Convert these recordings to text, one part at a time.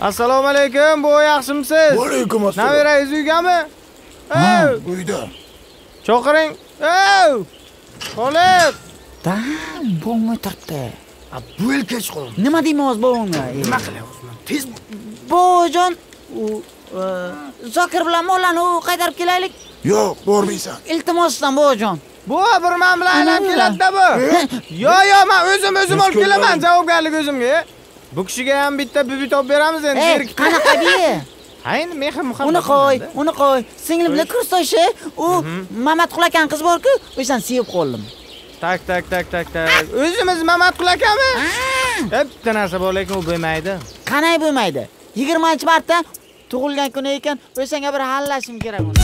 Assalomu alaykum, bu yaxshimisiz? Va alaykum assalom. Nabirayingiz uygami? Uyda. Chaqiring. Xolib. Bo'g'may turibdi. Bu yil kech qoldi. Nima deymiz bo'g'ni? Nima qilyapsan? Tez Bojon, Zokir bilan Mollani qaytarib kelaylik. Yo'q, bormaysan. Iltimosdan Bojon. Bu bir men bilan aylanib keladi-da bu. Yo'q, men o'zim olib kelaman, javobgarlik o'zimga. Bu kishiga ham bitta bibi topib beramiz endi. Qanaqa bibi? Hayin, mehr muhabbat. Uni qo'y. Singlim bilan kurstoshi, u Mamatqul akaning qizi bor-ku, o'shan sevib qoldim. Tak. O'zimiz Mamatqul akami? Bitta narsa bor, lekin u bo'lmaydi. Qanday bo'lmaydi? 20-martda tug'ilgan kuni ekan, o'shanga bir hallashim kerak uni.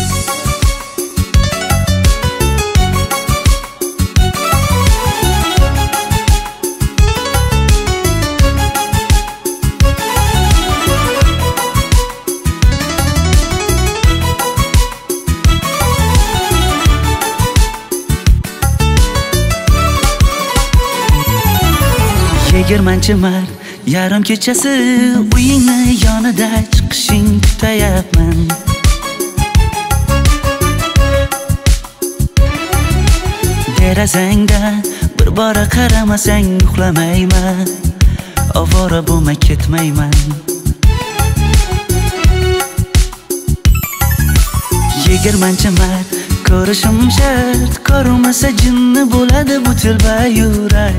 Yigirmanchi mart yarim kechasi uyingni yonida chiqishing kutayapman. Derazangda bir bora qaramasang uxlamayman. Ovora bo'lmay ketmayman. Yigirmanchi mart ko'rishim shart, ko'rmasa jinni bo'ladi bu tilba yurak.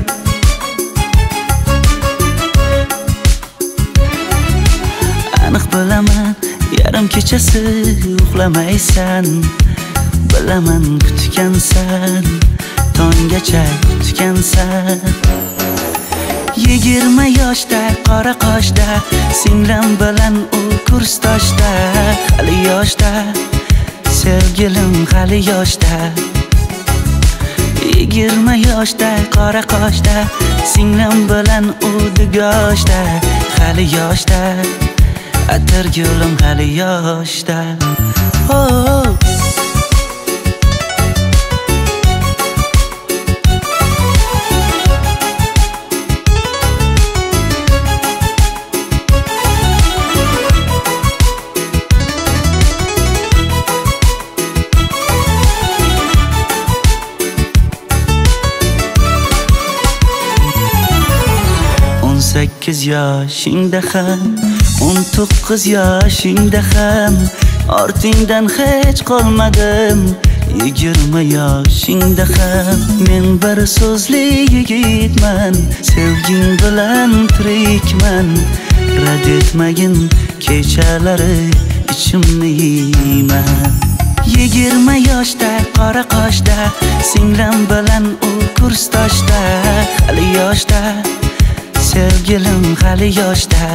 Aniq bilaman, yarim kechasi uxlamaysan. Bilaman kutgansan, tonggacha kutgansan. 20 yoshda, qora qoshda, singlim bilan u kursdoshda. Hali yoshda, sevgilim hali yoshda. 20 yoshda, qora qoshda, singlim bilan u dugoshda. Hali yoshda, atirgulim hali yoshda. Sekiz yoshingda ham, 19 yoshingda ham ortingdan hech qolmadim. 20 yoshingda ham men bir so'zli yigitman, sevging bilan tirikman. Rad etmagin kechalari ichimni yeyman. 20 yoshda, qora qoshda, singlim bilan u kursdoshda. Hali yoshda, sevgilim hali yoshda.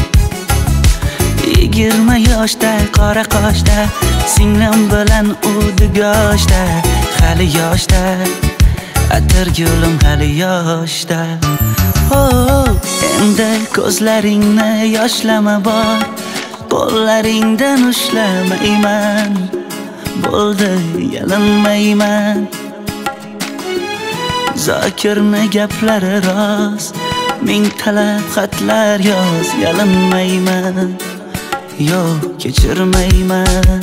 20 yoshda, qora qoshda, singlim bilan u dugoshda. Hali yoshda, atirgulim hali yoshda. Endi ko'zlaringni yoshlama bor, qo'llaringdan ushlamayman. Bo'ldi, yalinmayman. Zokirni gaplari rost, ming talab xatlar yoz, yalinmayman. Yo'q, kechirmayman.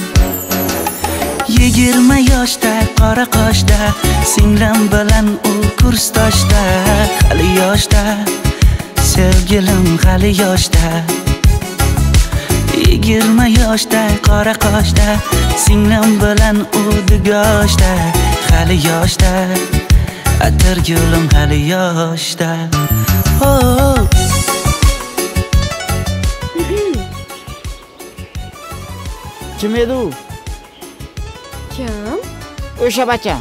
20 yoshda, qora qoshda, singlim bilan u kursdoshda. Hali yoshda, sevgilim hali yoshda. 20 yoshda, qora qoshda, singlim bilan u dugoshda. Hali yoshda, atirgulim hali yoshda. Kim edi u? Kim? O'sha bacha.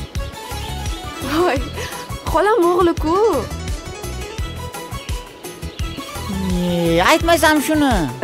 Voy, xolam o'g'li-ku. Aytmasam shuni.